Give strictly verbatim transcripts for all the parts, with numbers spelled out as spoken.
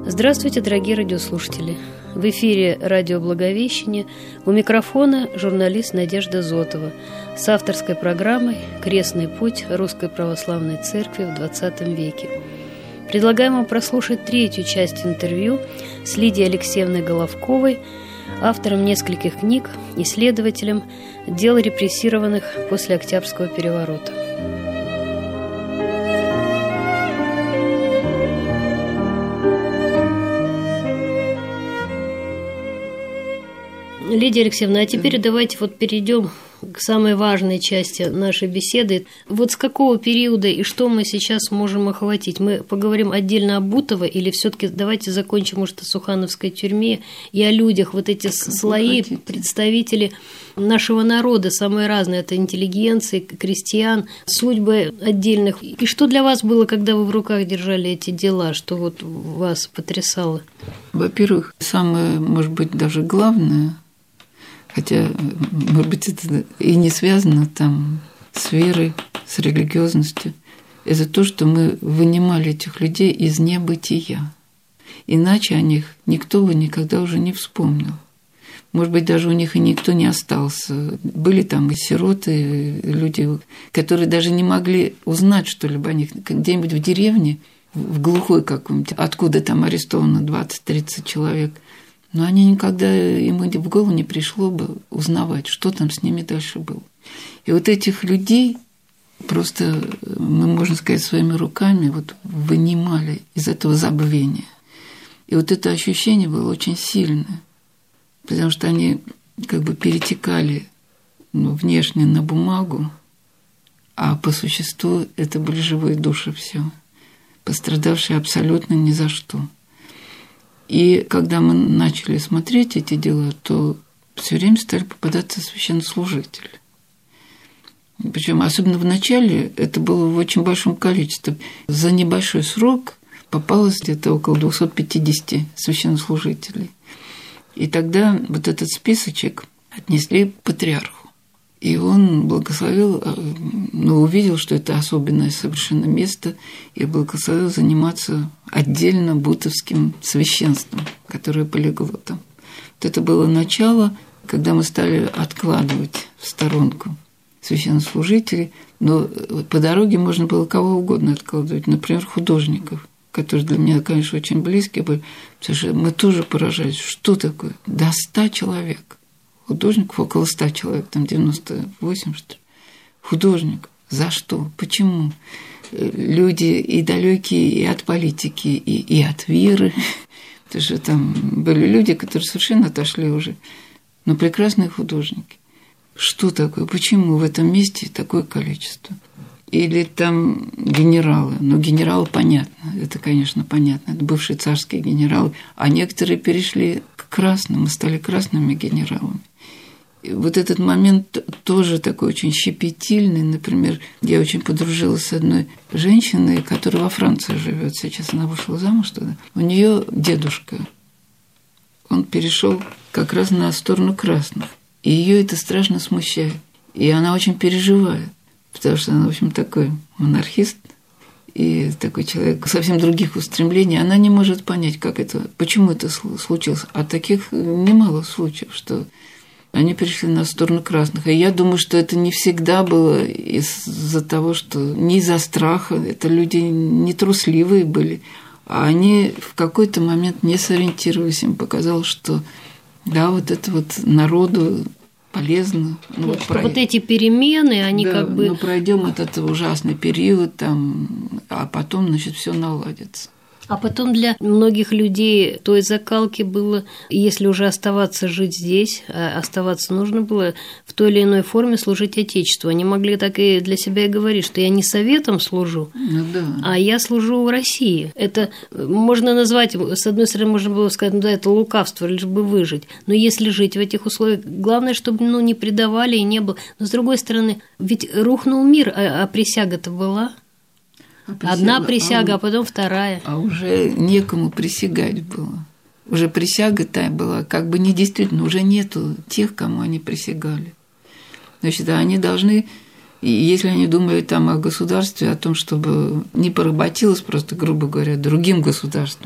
Здравствуйте, дорогие радиослушатели! В эфире радио «Благовещение», у микрофона журналист Надежда Зотова с авторской программой «Крестный путь Русской Православной Церкви в двадцатом веке». Предлагаем вам прослушать третью часть интервью с Лидией Алексеевной Головковой, автором нескольких книг, исследователем дел репрессированных после Октябрьского переворота. Лидия Алексеевна, а теперь давайте вот перейдем к самой важной части нашей беседы. Вот с какого периода и что мы сейчас можем охватить? Мы поговорим отдельно о Бутово или все-таки давайте закончим, может, о Сухановской тюрьме и о людях, вот эти как слои, представители нашего народа, самые разные, это интеллигенции, крестьян, судьбы отдельных. И что для вас было, когда вы в руках держали эти дела, что вот вас потрясало? Во-первых, самое, может быть, даже главное, хотя, может быть, это и не связано там с верой, с религиозностью, это то, что мы вынимали этих людей из небытия. Иначе о них никто бы никогда уже не вспомнил. Может быть, даже у них и никто не остался. Были там и сироты, люди, которые даже не могли узнать что-либо о них. Где-нибудь в деревне, в глухой какой-нибудь, откуда там арестовано двадцать-тридцать человек. Но они никогда, им в голову не пришло бы узнавать, что там с ними дальше было. И вот этих людей просто, мы, можно сказать, своими руками вот вынимали из этого забвения. И вот это ощущение было очень сильное, потому что они как бы перетекали, ну, внешне на бумагу, а по существу это были живые души все, пострадавшие абсолютно ни за что. И когда мы начали смотреть эти дела, то все время стали попадаться священнослужители. Причем особенно в начале это было в очень большом количестве. За небольшой срок попалось где-то около двести пятьдесят священнослужителей. И тогда вот этот списочек отнесли патриарху. И он благословил, ну, увидел, что это особенное совершенно место, и благословил заниматься отдельно бутовским священством, которое полегло там. Вот это было начало, когда мы стали откладывать в сторонку священнослужителей, но по дороге можно было кого угодно откладывать, например, художников, которые для меня, конечно, очень близкие были, потому что мы тоже поражались, что такое до ста человек. Художников около ста человек, там девяносто восемь, что ли. Художник. За что? Почему? Люди и далекие и от политики, и, и от веры. Потому что там были люди, которые совершенно отошли уже. Но прекрасные художники. Что такое? Почему в этом месте такое количество? Или там генералы. Ну, генералы понятно. Это, конечно, понятно. Это бывшие царские генералы. А некоторые перешли к красным и стали красными генералами. И вот этот момент тоже такой очень щепетильный. Например, я очень подружилась с одной женщиной, которая во Франции живет. Сейчас она вышла замуж туда. У нее дедушка. Он перешел как раз на сторону красных. И ее это страшно смущает. И она очень переживает. Потому что она, в общем, такой монархист и такой человек совсем других устремлений. Она не может понять, как это, почему это случилось. А таких немало случаев, что они перешли на сторону красных. И я думаю, что это не всегда было из-за того, что не из-за страха, это люди не трусливые были, а они в какой-то момент не сориентировались, им показалось, что да, вот это вот народу полезно. Ну, вот, про... вот эти перемены, они да, как бы... ну, пройдем этот ужасный период, там, а потом, значит, все наладится. А потом для многих людей той закалки было, если уже оставаться жить здесь, а оставаться нужно было в той или иной форме служить Отечеству. Они могли так и для себя и говорить, что я не советом служу, ну, да. а я служу России. Это можно назвать, с одной стороны, можно было сказать, ну да, это лукавство, лишь бы выжить. Но если жить в этих условиях, главное, чтобы ну, не предавали и не было. Но с другой стороны, ведь рухнул мир, а, а присяга-то была. А присяга, Одна присяга, а, а потом вторая. А уже некому присягать было. Уже присяга та была, как бы недействительно, уже нету тех, кому они присягали. Значит, они должны, если они думали там о государстве, о том, чтобы не поработилось просто, грубо говоря, другим государством,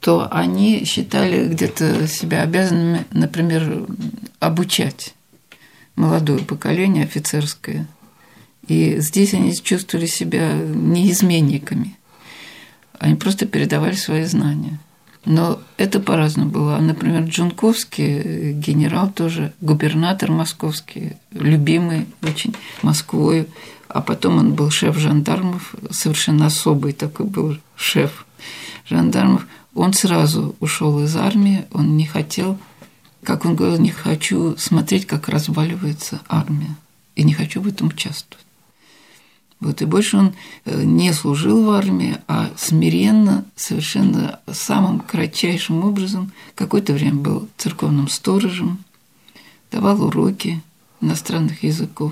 то они считали где-то себя обязанными, например, обучать молодое поколение офицерское. И здесь они чувствовали себя не изменниками. Они просто передавали свои знания. Но это по-разному было. Например, Джунковский, генерал тоже, губернатор московский, любимый очень Москвой, а потом он был шеф жандармов, совершенно особый такой был шеф жандармов. Он сразу ушел из армии, он не хотел, как он говорил, не хочу смотреть, как разваливается армия, и не хочу в этом участвовать. Вот, и больше он не служил в армии, а смиренно, совершенно самым кратчайшим образом какое-то время был церковным сторожем, давал уроки иностранных языков.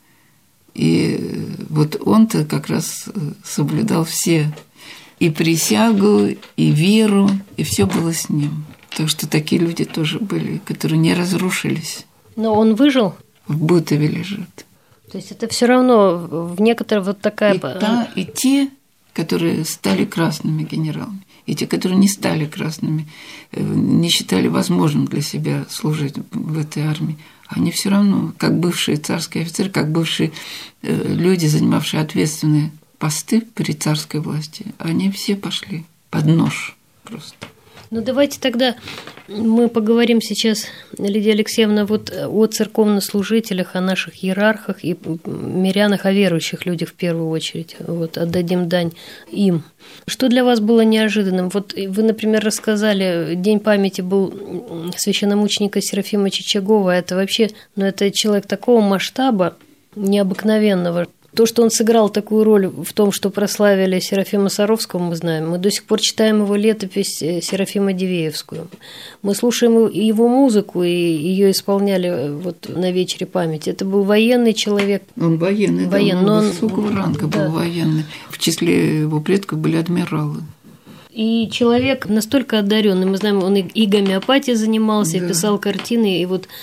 И вот он-то как раз соблюдал все и присягу, и веру, и все было с ним. Так что такие люди тоже были, которые не разрушились. Но он выжил? В Бутове лежит. То есть это все равно в некоторых вот такая... И, та, и те, которые стали красными генералами, и те, которые не стали красными, не считали возможным для себя служить в этой армии, они все равно, как бывшие царские офицеры, как бывшие люди, занимавшие ответственные посты при царской власти, они все пошли под нож просто. Ну, давайте тогда мы поговорим сейчас, Лидия Алексеевна, вот о церковнослужителях, о наших иерархах и мирянах, о верующих людях в первую очередь. Вот, отдадим дань им. Что для вас было неожиданным? Вот вы, например, рассказали, День памяти был священномученика Серафима Чичагова. Это вообще, ну, это человек такого масштаба, необыкновенного. То, что он сыграл такую роль в том, что прославили Серафима Саровского, мы знаем. Мы до сих пор читаем его летопись Серафима Дивеевскую. Мы слушаем его музыку, и ее исполняли вот на вечере памяти. Это был военный человек. Он военный, военный, да, он он высокого он, ранга да. был военный. В числе его предков были адмиралы. И человек настолько одаренный. Мы знаем, он и гомеопатией занимался, да. И писал картины, и вот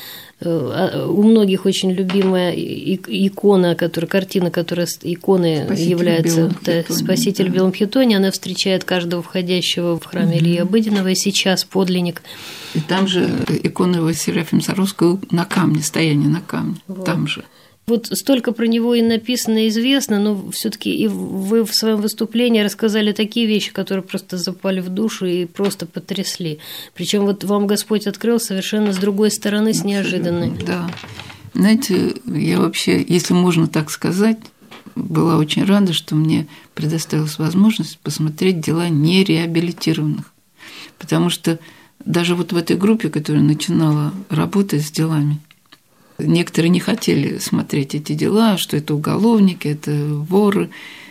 у многих очень любимая икона, которая, картина, которая иконой Спаситель является да, «Спаситель да. в белом хитоне», она встречает каждого входящего в храм Ильи Обыденного, и сейчас подлинник. И там же икона Серафима Саровского на камне, стояние на камне, вот. Там же. Вот столько про него и написано, и известно, но все-таки и вы в своем выступлении рассказали такие вещи, которые просто запали в душу и просто потрясли. Причем вот вам Господь открыл совершенно с другой стороны, с неожиданной. Да. Знаете, я вообще, если можно так сказать, была очень рада, что мне предоставилась возможность посмотреть дела нереабилитированных. Потому что даже вот в этой группе, которая начинала работать с делами, некоторые не хотели смотреть эти дела, что это уголовники, это воры,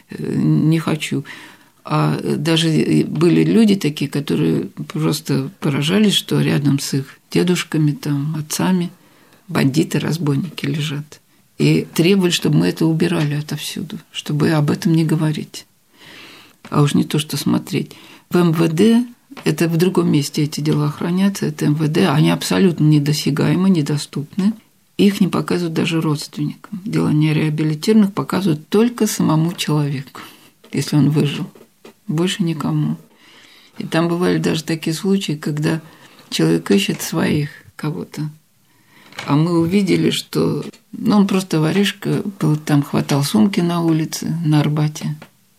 не хочу. А даже были люди такие, которые просто поражались, что рядом с их дедушками, там, отцами бандиты, разбойники лежат. И требовали, чтобы мы это убирали отовсюду, чтобы об этом не говорить. А уж не то, что смотреть. В эм вэ дэ, это в другом месте эти дела хранятся, это эм вэ дэ, они абсолютно недосягаемы, недоступны. Их не показывают даже родственникам. Дела нереабилитированных показывают только самому человеку, если он выжил. Больше никому. И там бывали даже такие случаи, когда человек ищет своих кого-то. А мы увидели, что ну, он просто воришка, был, там хватал сумки на улице, на Арбате.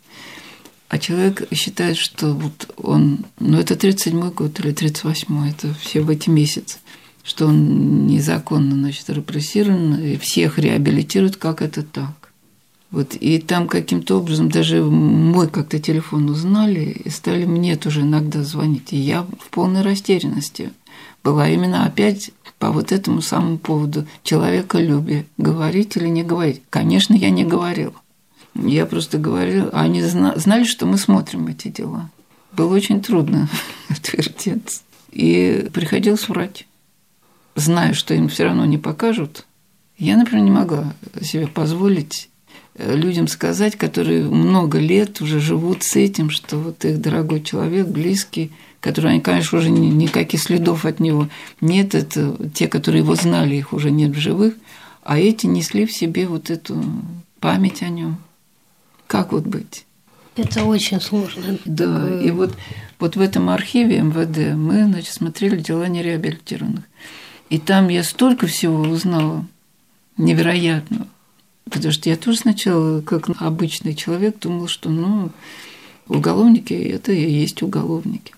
А человек считает, что вот он, ну это тридцать седьмой год или тридцать восьмой, это все в эти месяцы, что он незаконно, значит, репрессирован, и всех реабилитируют, как это так. Вот, и там каким-то образом даже мой как-то телефон узнали и стали мне тоже иногда звонить. И я в полной растерянности была именно опять по вот этому самому поводу человеколюбия. Говорить или не говорить? Конечно, я не говорила. Я просто говорила, а они знали, что мы смотрим эти дела. Было очень трудно отвертеться. И приходилось врать. Зная, что им все равно не покажут, я, например, не могла себе позволить людям сказать, которые много лет уже живут с этим, что вот их дорогой человек, близкий, который, они, конечно, уже никаких следов от него нет, это те, которые его знали, их уже нет в живых, а эти несли в себе вот эту память о нем. Как вот быть? Это очень сложно. Да, такое... и вот, вот в этом архиве эм вэ дэ мы, значит, смотрели дела нереабилитированных. И там я столько всего узнала невероятного. Потому что я тоже сначала, как обычный человек, думала, что ну, уголовники – это и есть уголовники.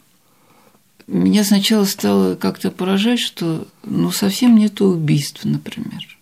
Меня сначала стало как-то поражать, что ну, совсем нету убийств, например.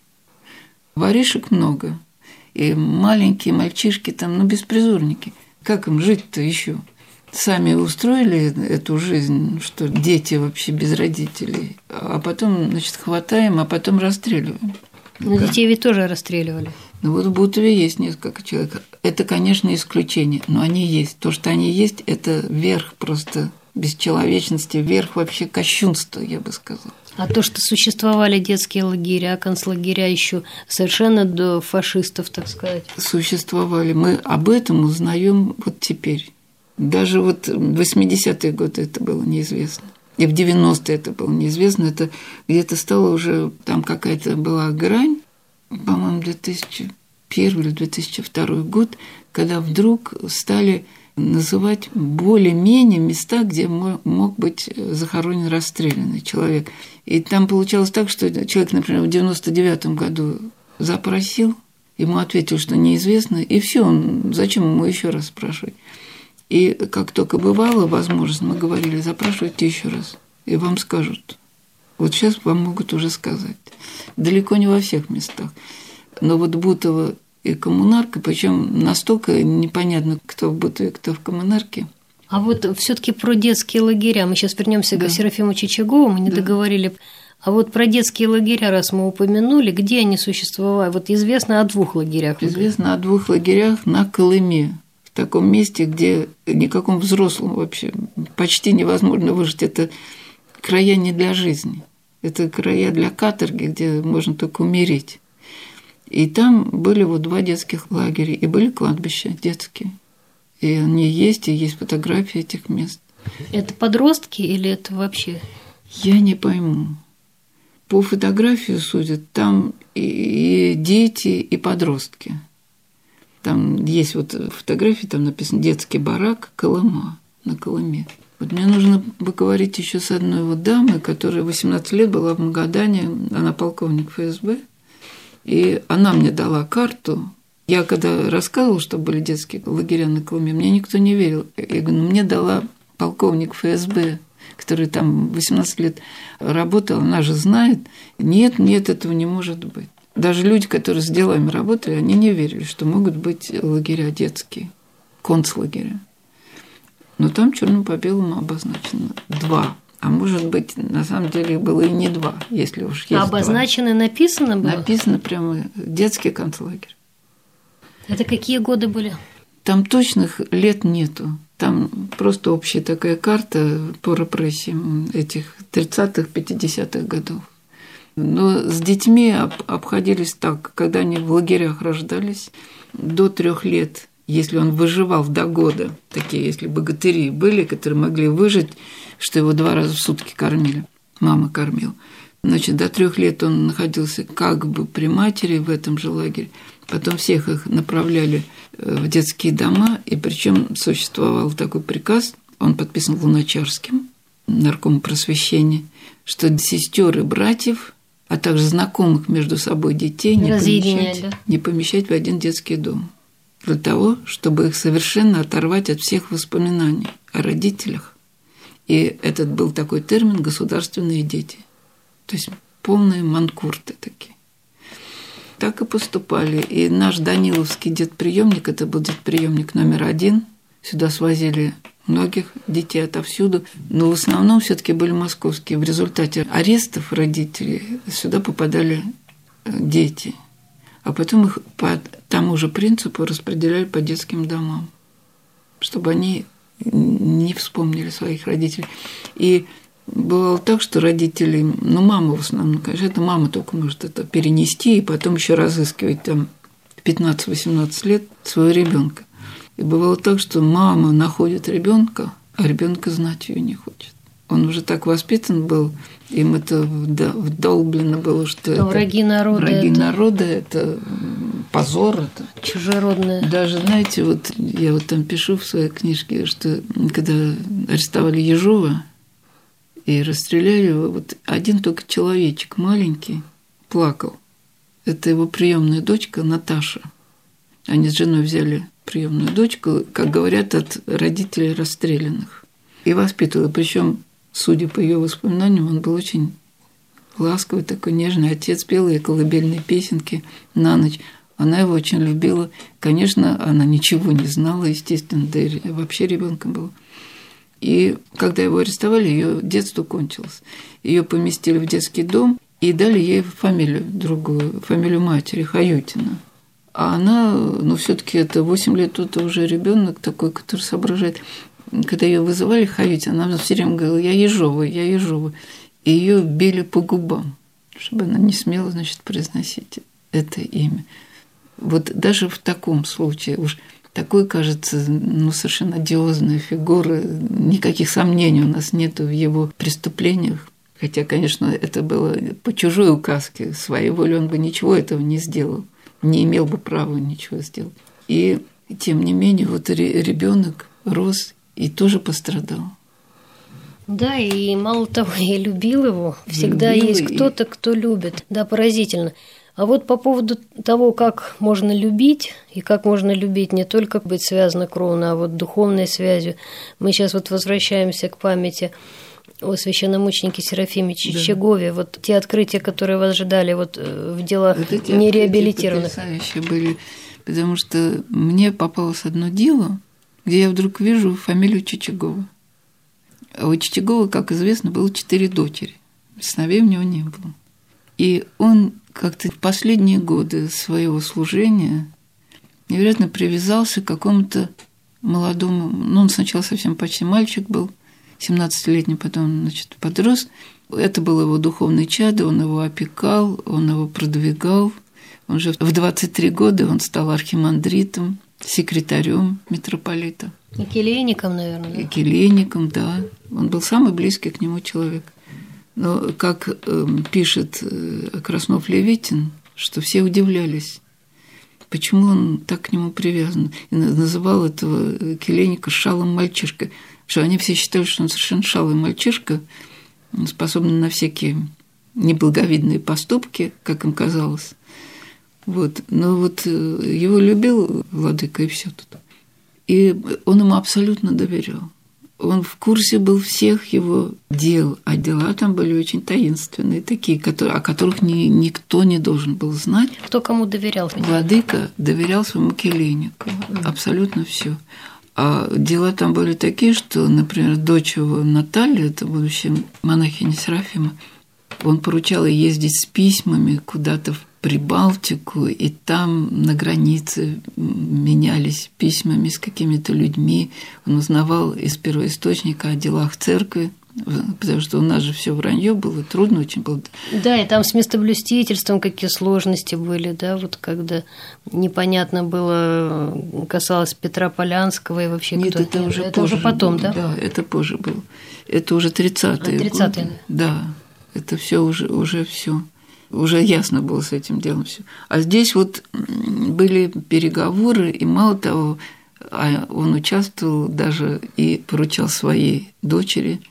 Воришек много. И маленькие мальчишки там, ну, беспризорники. Как им жить-то еще? Сами устроили эту жизнь, что дети вообще без родителей, а потом, значит, хватаем, а потом расстреливаем. Но как? Детей ведь тоже расстреливали. Ну вот в Бутове есть несколько человек. Это, конечно, исключение, но они есть. То, что они есть, это верх просто бесчеловечности, верх вообще кощунства, я бы сказала. А то, что существовали детские лагеря, концлагеря еще совершенно до фашистов, так сказать. Существовали. Мы об этом узнаем вот теперь. Даже вот в восьмидесятые годы это было неизвестно. И в девяностые это было неизвестно. Это где-то стало уже, там какая-то была грань, по-моему, две тысячи первый или две тысячи второй год, когда вдруг стали называть более-менее места, где мог быть захоронен расстрелянный человек. И там получалось так, что человек, например, в девяносто девятом году запросил, ему ответил, что неизвестно, и все, он, зачем ему еще раз спрашивать? И как только бывала возможность, мы говорили, запрашивайте еще раз, и вам скажут. Вот сейчас вам могут уже сказать. Далеко не во всех местах. Но вот Бутово и Коммунарка, причем настолько непонятно, кто в Бутове, кто в Коммунарке. А вот все-таки про детские лагеря. Мы сейчас вернемся да. к Серафиму Чичагову, мы не да. договорили. А вот про детские лагеря, раз мы упомянули, где они существовали? Вот известно о двух лагерях. Известно о двух лагерях на Колыме. В таком месте, где никакому взрослому вообще почти невозможно выжить. Это края не для жизни. Это края для каторги, где можно только умереть. И там были вот два детских лагеря, и были кладбища детские. И они есть, и есть фотографии этих мест. Это подростки или это вообще? Я не пойму. По фотографии судят, там и дети, и подростки. Там есть вот фотографии, там написано «Детский барак Колыма» на Колыме. Вот мне нужно поговорить еще с одной вот дамой, которая восемнадцать лет была в Магадане, она полковник эф эс бэ, и она мне дала карту. Я когда рассказывала, что были детские лагеря на Колыме, мне никто не верил. Я говорю, ну мне дала полковник эф эс бэ, который там восемнадцать лет работал, она же знает. Нет, нет, этого не может быть. Даже люди, которые с делами работали, они не верили, что могут быть лагеря детские, концлагеря. Но там черным по белому обозначено два. А может быть, на самом деле было и не два, если уж есть. А обозначено два. Написано было? Написано прямо детский концлагерь. Это какие годы были? Там точных лет нету. Там просто общая такая карта по репрессиям этих тридцатых, пятидесятых годов. Но с детьми обходились так, когда они в лагерях рождались, до трех лет, если он выживал до года, такие, если богатыри были, которые могли выжить, что его два раза в сутки кормили, мама кормила. Значит, до трех лет он находился как бы при матери в этом же лагере. Потом всех их направляли в детские дома, и причем существовал такой приказ, он подписан Луначарским, наркомом просвещения, что сестер и братьев, а также знакомых между собой детей не помещать, да? не помещать в один детский дом. Для того, чтобы их совершенно оторвать от всех воспоминаний о родителях. И этот был такой термин «государственные дети». То есть полные манкурты такие. Так и поступали. И наш Даниловский детприемник, это был детприемник номер один. Сюда свозили многих детей отовсюду, но в основном все-таки были московские. В результате арестов родителей сюда попадали дети, а потом их по тому же принципу распределяли по детским домам, чтобы они не вспомнили своих родителей. И бывало так, что родители, ну, мама в основном, конечно, это мама только может это перенести и потом еще разыскивать там в пятнадцать-восемнадцать лет своего ребенка. И бывало так, что мама находит ребенка, а ребенка знать ее не хочет. Он уже так воспитан был, им это вдолблено было, что это враги народа. Враги это... народа – это позор это. Чужеродное. Даже, знаете, вот я вот там пишу в своей книжке, что когда арестовали Ежова и расстреляли его, вот один только человечек маленький плакал. Это его приемная дочка Наташа. Они с женой взяли приемную дочку, как говорят, от родителей расстрелянных. И воспитывала. Причем, судя по ее воспоминаниям, он был очень ласковый, такой нежный. Отец пел ей колыбельные песенки на ночь. Она его очень любила. Конечно, она ничего не знала, естественно, да и вообще ребенком была. И когда его арестовали, ее детство кончилось. Ее поместили в детский дом и дали ей фамилию другую, фамилию матери, Хаютина. А она, ну, все-таки это восемь лет, это уже ребенок такой, который соображает. Когда ее вызывали Хаютина, она все время говорила: я Ежова, я Ежова. И ее били по губам, чтобы она не смела, значит, произносить это имя. Вот даже в таком случае уж такой, кажется, ну, совершенно одиозная фигура, никаких сомнений у нас нет в его преступлениях. Хотя, конечно, это было по чужой указке, своей волей он бы ничего этого не сделал, не имел бы права ничего сделать. И тем не менее, вот ребенок рос и тоже пострадал. Да, и мало того, я любил его. Всегда любил есть кто-то, кто любит. Да, поразительно. А вот по поводу того, как можно любить, и как можно любить не только быть связано кровно, а вот духовной связью. Мы сейчас вот возвращаемся к памяти о священномученике Серафиме Чичагове. Да. Вот те открытия, которые вас ожидали вот в делах вот нереабилитированных. Потрясающие были, потому что мне попалось одно дело, где я вдруг вижу фамилию Чичагова. А у Чичагова, как известно, было четыре дочери. Сыновей у него не было. И он как-то в последние годы своего служения невероятно привязался к какому-то молодому... Ну, он сначала совсем почти мальчик был, семнадцатилетний, потом, значит, подрос. Это было его духовное чадо, он его опекал, он его продвигал. Он же в двадцать три года он стал архимандритом, секретарем митрополита. И келейником, наверное. Да? И келейником, да. Он был самый близкий к нему человек. Но, как э, пишет э, Краснов-Левитин, что все удивлялись, почему он так к нему привязан. И называл этого келейника шалым мальчишкой. Что они все считали, что он совершенно шалый мальчишка, способный на всякие неблаговидные поступки, как им казалось. Вот. Но вот его любил владыка, и все тут. И он ему абсолютно доверял. Он в курсе был всех его дел, а дела там были очень таинственные, такие, которые, о которых ни, никто не должен был знать. Кто кому доверял? Владыка доверял своему келейнику, mm. абсолютно все. А дела там были такие, что, например, дочь его Наталья, это будущая монахиня Серафима, он поручал ей ездить с письмами куда-то в Прибалтику, и там на границе менялись письмами с какими-то людьми. Он узнавал из первоисточника о делах церкви, потому что у нас же все вранье было, трудно очень было. Да, и там с местоблюстительством какие сложности были, да, вот когда непонятно было, касалось Петра Полянского и вообще Нет, кто это уже, это позже уже потом, было. да? Да, это позже было. Это уже тридцатые, а, тридцатые годы. Да, это все уже, уже все. Уже ясно было с этим делом все. А здесь вот были переговоры, и мало того, он участвовал даже и поручал своей дочери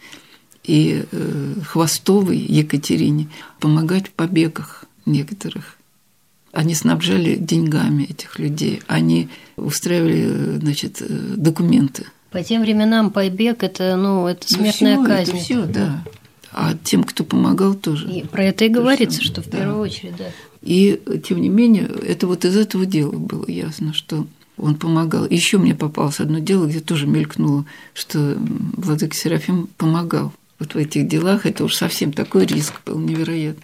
и Хвостовой Екатерине помогать в побегах некоторых. Они снабжали деньгами этих людей, они устраивали, значит, документы. По тем временам побег – это, ну, это смертная ну, всё, казнь. Это все, да. А тем, кто помогал, тоже. И про это и говорится, самое, что в да. первую очередь, да. И, тем не менее, это вот из этого дела было ясно, что он помогал. Еще мне попалось одно дело, где тоже мелькнуло, что владыка Серафим помогал вот в этих делах. Это уж совсем такой риск был невероятный.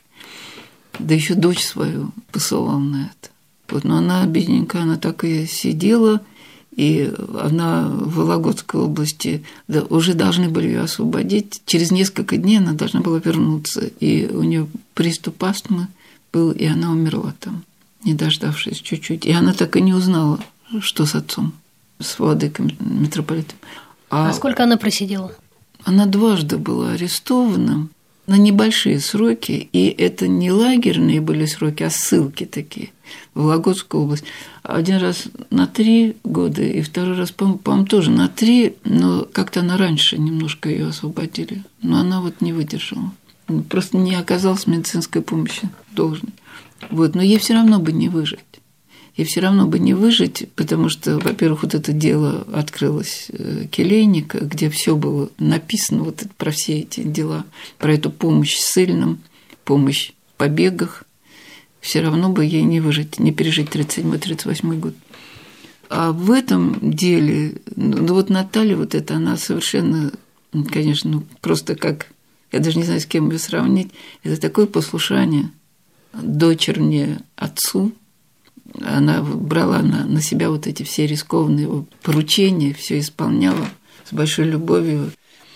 Да еще дочь свою посылал на это. Вот, но она, бедненькая, она так и сидела, и она в Вологодской области, да, уже должны были ее освободить. Через несколько дней она должна была вернуться, и у нее приступ астмы был, и она умерла там, не дождавшись чуть-чуть. И она так и не узнала, что с отцом, с владыкой митрополитом. А, а сколько она просидела? Она дважды была арестована, на небольшие сроки, и это не лагерные были сроки, а ссылки такие в Вологодскую область. Один раз на три года, и второй раз, по-моему, тоже на три, но как-то она раньше немножко ее освободили. Но она вот не выдержала. Просто не оказалась медицинской помощи должной. Вот. Но ей все равно бы не выжить. И все равно бы не выжить, потому что, во-первых, вот это дело открылось Келейника, где все было написано вот это, про все эти дела, про эту помощь ссыльным, помощь в побегах. Все равно бы ей не выжить, не пережить тридцать седьмой тридцать восьмой год. А в этом деле, ну вот Наталья, вот это, она совершенно, конечно, ну, просто как, я даже не знаю, с кем ее сравнить, это такое послушание дочерне отцу. Она брала на, на себя вот эти все рискованные его поручения, все исполняла с большой любовью.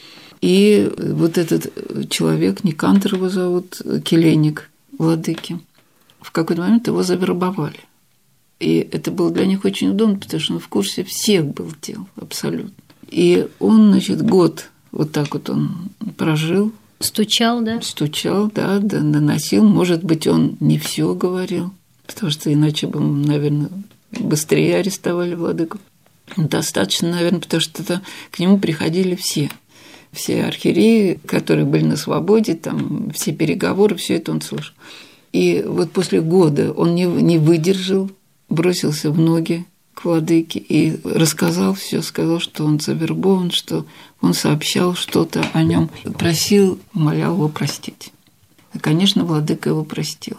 И вот этот человек, Никандр его зовут, келейник владыки, в какой-то момент его завербовали. И это было для них очень удобно, потому что он в курсе всех был дел абсолютно. И он, значит, год вот так вот он прожил. Стучал, да? Стучал, да, да, доносил. Может быть, он не все говорил, потому что иначе бы, наверное, быстрее арестовали владыку. Достаточно, наверное, потому что это, к нему приходили все. Все архиереи, которые были на свободе, там, все переговоры, все это он слышал. И вот после года он не, не выдержал, бросился в ноги к владыке и рассказал все, сказал, что он завербован, что он сообщал что-то о нем, просил, умолял его простить. И, конечно, владыка его простил.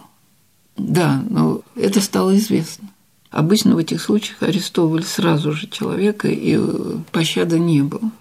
Да, но это стало известно. Обычно в этих случаях арестовывали сразу же человека, и пощады не было.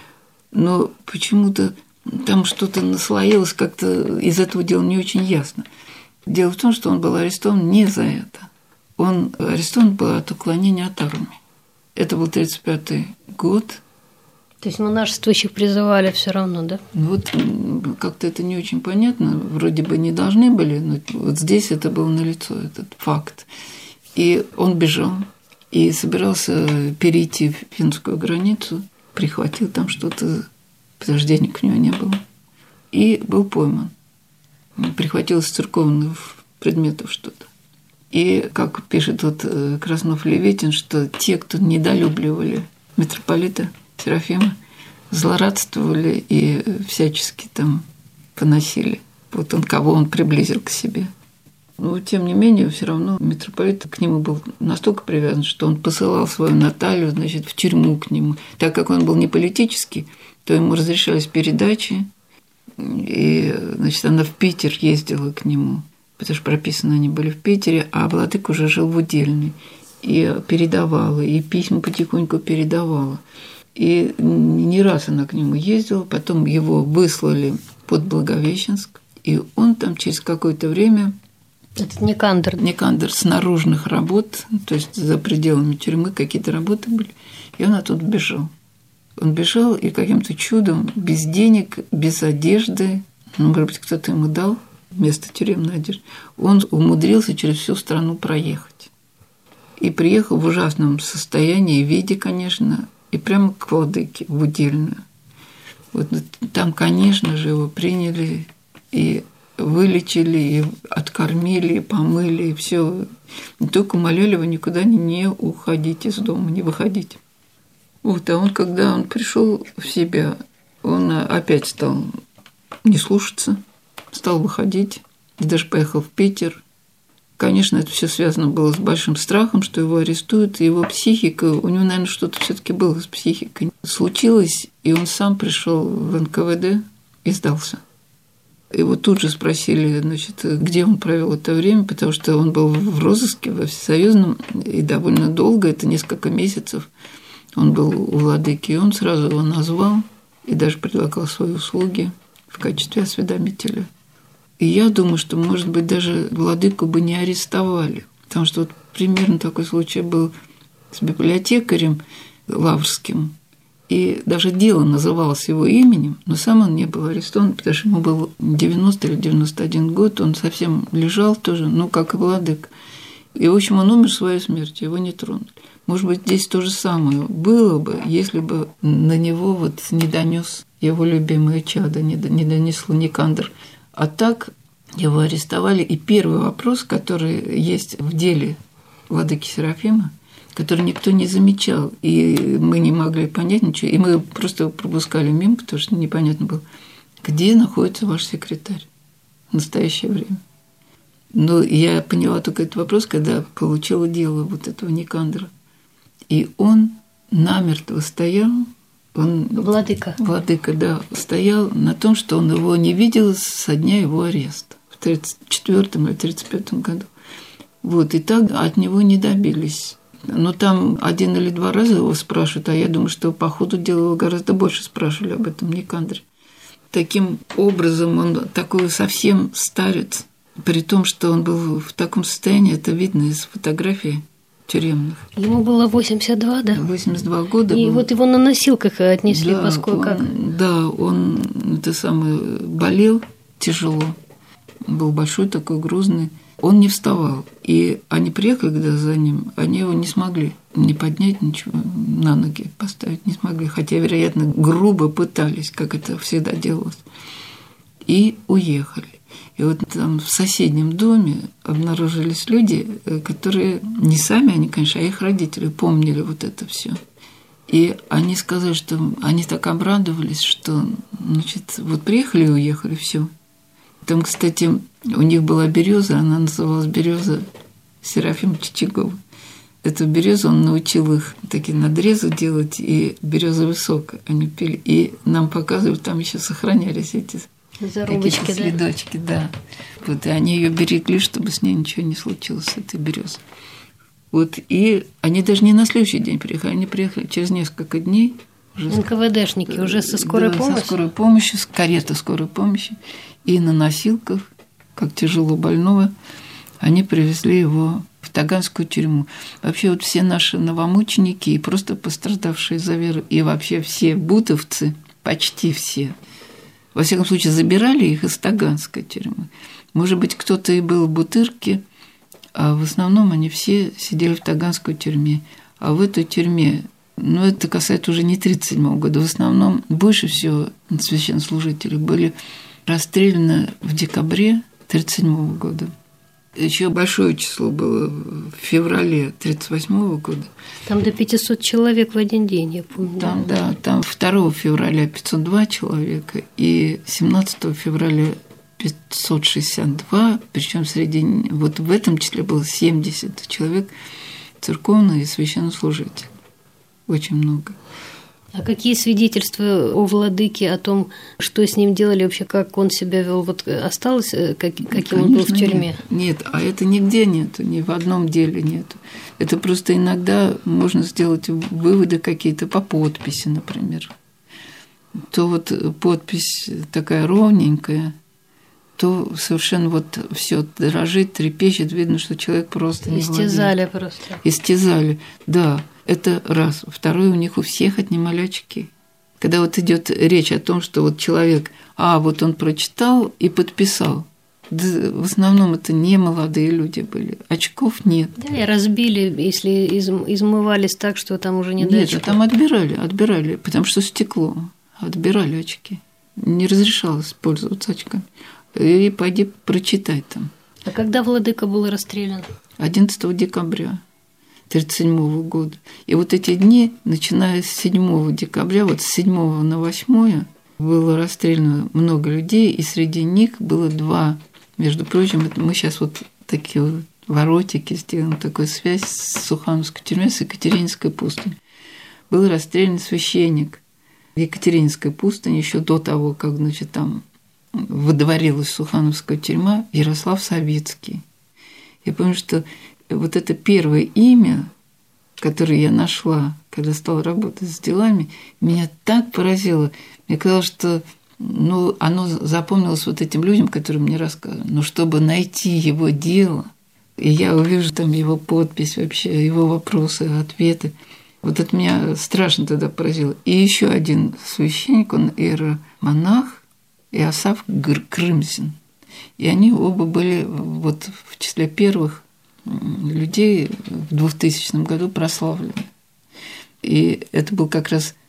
Но почему-то там что-то наслоилось, как-то из этого дела не очень ясно. Дело в том, что он был арестован не за это. Он арестован был от уклонения от армии. Это был тридцать пятый год. То есть монашествующих призывали все равно, да? Вот как-то это не очень понятно. Вроде бы не должны были, но вот здесь это было налицо, этот факт. И он бежал и собирался перейти в финскую границу, прихватил там что-то, потому что денег у него не было, и был пойман. Прихватил из церковных предметов что-то. И, как пишет вот Краснов-Левитин, что те, кто недолюбливали митрополита Серафима, злорадствовали и всячески там поносили. Вот он, кого он приблизил к себе. Но, тем не менее, все равно митрополит к нему был настолько привязан, что он посылал свою Наталью, значит, в тюрьму к нему. Так как он был не политический, то ему разрешались передачи, и, значит, она в Питер ездила к нему, потому что прописаны они были в Питере, а владыка уже жил в Удельной, и передавала, и письма потихоньку передавала. И не раз она к нему ездила, потом его выслали под Благовещенск, и он там через какое-то время... Это Никандр. Никандр с наружных работ, то есть за пределами тюрьмы какие-то работы были, и он оттуда бежал. Он бежал, и каким-то чудом, без денег, без одежды, ну, может быть, кто-то ему дал вместо тюремной одежды, он умудрился через всю страну проехать. И приехал в ужасном состоянии, виде, конечно, и прямо к владыке, в Удельную. Вот там, конечно же, его приняли и вылечили, и откормили, и помыли, и все. Не только умоляли его никуда не уходить из дома, не выходить. Вот, а он, когда он пришел в себя, он опять стал не слушаться, стал выходить, и даже поехал в Питер. Конечно, это все связано было с большим страхом, что его арестуют, и его психика, у него, наверное, что-то все-таки было с психикой. Случилось, и он сам пришел в эн ка вэ дэ и сдался. Его тут же спросили, значит, где он провел это время, потому что он был в розыске во Всесоюзном, и довольно долго, это несколько месяцев, он был у владыки, и он сразу его назвал и даже предлагал свои услуги в качестве осведомителя. И я думаю, что, может быть, даже владыку бы не арестовали, потому что вот примерно такой случай был с библиотекарем лаврским, и даже дело называлось его именем, но сам он не был арестован, потому что ему был девяностый или девяносто один год, он совсем лежал тоже, ну, как и владыка. И, в общем, он умер своей смертью, его не тронули. Может быть, здесь то же самое было бы, если бы на него вот не донес его любимое чадо не донесло Никандр. А так его арестовали. И первый вопрос, который есть в деле владыки Серафима, который никто не замечал, и мы не могли понять ничего, и мы просто пропускали мимо, потому что непонятно было, где находится ваш секретарь в настоящее время. Но я поняла только этот вопрос, когда получила дело вот этого Никандра. И он намертво стоял, он, Владыка. Владыка, да, стоял на том, что он его не видел со дня его ареста в тридцать четвёртом или тридцать пятом году. Вот, и так от него не добились. Но там один или два раза его спрашивают, а я думаю, что по ходу дела его гораздо больше спрашивали об этом Никандре. Таким образом, он такой совсем старец, при том, что он был в таком состоянии, это видно из фотографий тюремных. Ему было восемьдесят два, да? восемьдесят два года. И был. Вот его на носилках отнесли, да, поскольку он, как? Да, он это самое, болел тяжело, был большой такой, грузный. Он не вставал. И они приехали, когда за ним, они его не смогли не поднять, ничего, на ноги поставить не смогли. Хотя, вероятно, грубо пытались, как это всегда делалось. И уехали. И вот там в соседнем доме обнаружились люди, которые не сами они, конечно, а их родители помнили вот это все. И они сказали, что они так обрадовались, что, значит, вот приехали и уехали, все. Там, кстати, у них была береза, она называлась береза Серафима Чичагова. Эту березу он научил их такие надрезы делать, и береза высокая они пили. И нам показывают, там еще сохранялись эти зарубочки, следочки, да. Вот, и они ее берегли, чтобы с ней ничего не случилось, с этой березой. Вот, и они даже не на следующий день приехали, они приехали через несколько дней. Уже эн ка вэ дэшники, уже со скорой да, помощью? со скорой помощью, с кареты скорой помощи. И на носилках, как тяжело больного, они привезли его в Таганскую тюрьму. Вообще вот все наши новомученики и просто пострадавшие за веру, и вообще все бутовцы, почти все, во всяком случае, забирали их из Таганской тюрьмы. Может быть, кто-то и был в Бутырке, а в основном они все сидели в Таганской тюрьме. А в этой тюрьме, ну, это касается уже не тридцать седьмого года, в основном больше всего священнослужители были расстреляны в декабре тридцать седьмого года. Еще большое число было в феврале тридцать восьмого года. Там до пятисот человек в один день, я помню. Там, да, там второго февраля пятьсот два человека и семнадцатого февраля пятьсот шестьдесят два, причем среди вот в этом числе было семьдесят человек церковных и священнослужителей. Очень много. А какие свидетельства о владыке, о том, что с ним делали, вообще, как он себя вел, вот осталось, как, каким Конечно, он был в тюрьме? Нет, нет, а это нигде нету, ни в одном деле нету. Это просто иногда можно сделать выводы какие-то по подписи, например. То вот подпись такая ровненькая, то совершенно вот все дрожит, трепещет, видно, что человек просто не Истязали владеет. просто. Истязали, да. Это раз. Второе, у них у всех отнимали очки. Когда вот идет речь о том, что вот человек, а вот он прочитал и подписал. Да, в основном это не молодые люди были. Очков нет. Да, и разбили, если измывались так, что там уже не до очков. Нет, там отбирали, отбирали, потому что стекло. Отбирали очки. Не разрешалось пользоваться очками. И пойди прочитай там. А когда владыка был расстрелян? одиннадцатого декабря. тридцать седьмого года. И вот эти дни, начиная с седьмого декабря, вот с седьмого на восьмое, было расстреляно много людей, и среди них было два. Между прочим, это мы сейчас вот такие вот воротики сделаем, такую связь с Сухановской тюрьмой, с Екатерининской пустыней. Был расстрелян священник в Екатерининской пустыне еще до того, как, значит, там выдворилась Сухановская тюрьма, Ярослав Савицкий. Я помню, что вот это первое имя, которое я нашла, когда стала работать с делами, меня так поразило. Мне казалось, что ну, оно запомнилось вот этим людям, которые мне рассказывали. Но чтобы найти его дело, и я увижу там его подпись вообще, его вопросы, ответы, вот это меня страшно тогда поразило. И еще один священник, он иеромонах, Иосаф Крымзин. И они оба были вот в числе первых людей в двухтысячном году прославлены. И это был как раз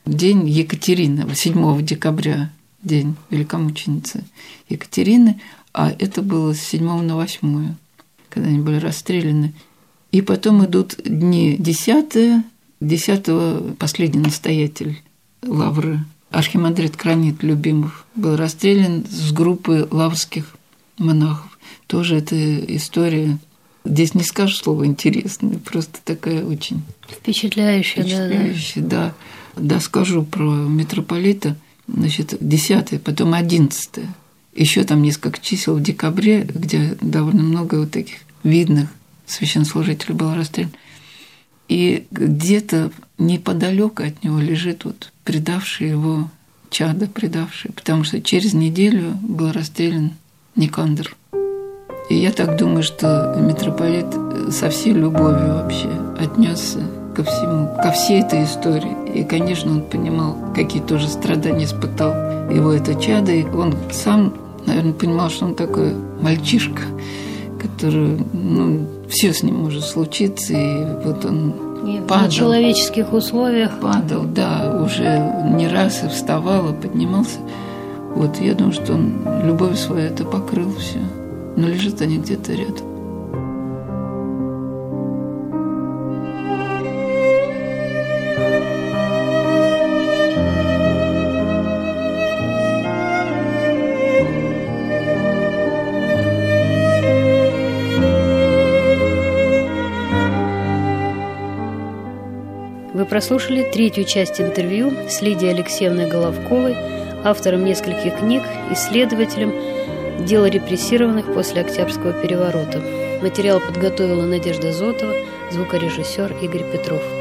день Екатерины, седьмого декабря, день великомученицы Екатерины, а это было с седьмого на восьмое, когда они были расстреляны. И потом идут дни десятые, десятого последний настоятель лавры, архимандрит Кранит Любимов, был расстрелян с группы лаврских монахов. Тоже эта история, здесь не скажешь слово «интересная», просто такая очень впечатляющая, впечатляющая, да, да. Да, скажу про митрополита, значит, десятое, потом одиннадцатое. Еще там несколько чисел в декабре, где довольно много вот таких видных священнослужителей было расстреляно. И где-то неподалеку от него лежит вот предавший его чадо, предавший, потому что через неделю был расстрелян Никандр. И я так думаю, что митрополит со всей любовью вообще отнесся ко всему, ко всей этой истории. И, конечно, он понимал, какие тоже страдания испытал его это чадо. И он сам, наверное, понимал, что он такой мальчишка, который, ну, все с ним может случиться. И вот он и падал. В человеческих условиях. Падал, да, уже не раз и вставал, и поднимался. Вот, я думаю, что он любовью своей это покрыл все. Но лежат они где-то рядом. Вы прослушали третью часть интервью с Лидией Алексеевной Головковой, автором нескольких книг, исследователем дела репрессированных после Октябрьского переворота. Материал подготовила Надежда Зотова, звукорежиссер Игорь Петров.